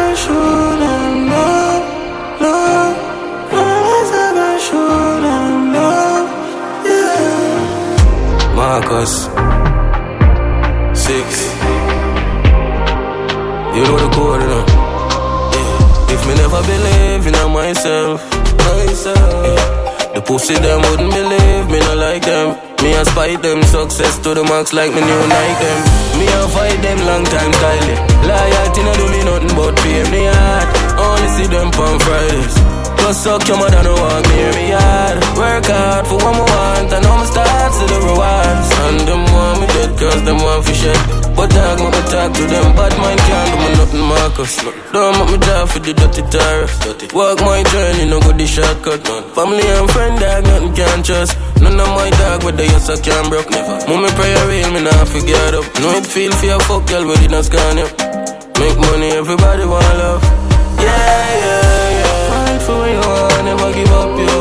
gonna shoot them, love, love. Promise I gonna shoot them, love, yeah. Marcus 6. You know the code, you know. Yeah. If me never believe in myself, yeah. The pussy them wouldn't believe me, not like them. Me a spite them, success to the max like me new Nike them. Me a fight them long time style. Loyalty no do me nothing but pay me hard. Only see them on Fridays. Plus suck your mother no walk near me hard. Work hard for what me want, and now me start to the rewards. And them want me dead cause them want for shit. But dog, me talk to them, bad mind can't do me nothing, Marcus. Don't make me die for the dirty tariff. Walk my journey, no go the shortcut. Family and friend, dog, nothing can trust. None of my dog, but they yes I can't broke. Mommy pray real, me not forget up. Know it feel for your fuck, girl, but it not scan you. Make money, everybody want love. Yeah, yeah, yeah. Fight for what you want, never give up, yo.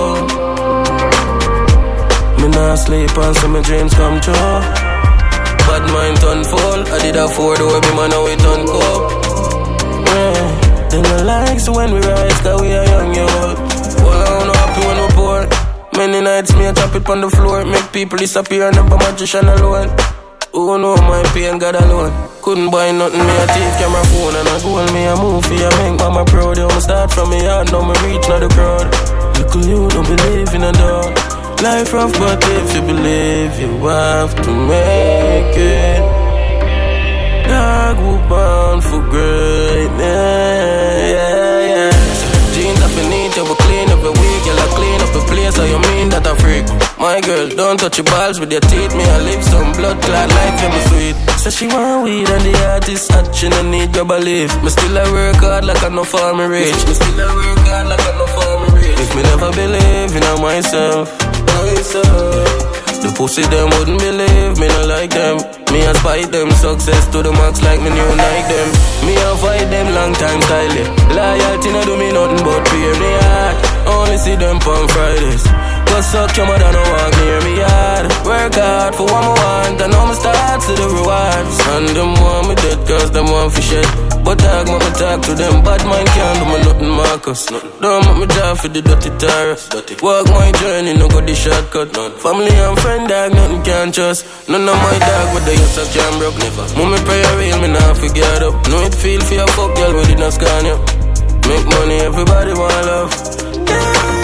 Me not sleep and so my dreams come true. Bad mind turn full, I did afford the way me man now it turn cold. Yeah, they no like so when we rise, cause we are young, yo. Well, I don't happy when we poor. Many nights me a tap it on the floor, make people disappear, never magician alone. Who know my pain, God alone. Couldn't buy nothing, me a thief, camera phone, and I goal me a movie, I make mama proud. You start from me heart, now me reach now the crowd. Little you don't believe in a dog. Life rough, but if you believe, you have to make it. Dog who bound for greatness, yeah, yeah. Jeans up in neat, you will clean every week. You'll clean up the place, so you mean that I freak. My girl, don't touch your balls with your teeth. Me, I live some blood clot life, yeah, me sweet. So she want weed and the artist hot, she no need your belief. Me still I work hard like I no for me rich. Me still I work hard like I no for me rich. If me never believe in myself, the pussy them wouldn't believe me, not like them. Me a spite them, success to the max like me new Nike them. Me a fight them long time style. Loyalty no do me nothing but pay me hard. Only see them on Fridays. Cause suck your mother no walk near me hard. Work hard for what me want, and now me start to the rewards. And them want me dead cause them want for shit. But dog, me talk to them, bad mind can't do me nothing, Marcus. Don't make me die for the dirty tariff. Walk my journey, no go the shortcut. Family and friend, dog, nothing can trust. None of my dog, but they yes I can't broke. Mommy pray real, me not forget up. Know it feel for your fuck, girl, but it not scan you. Make money, everybody want love. Yeah.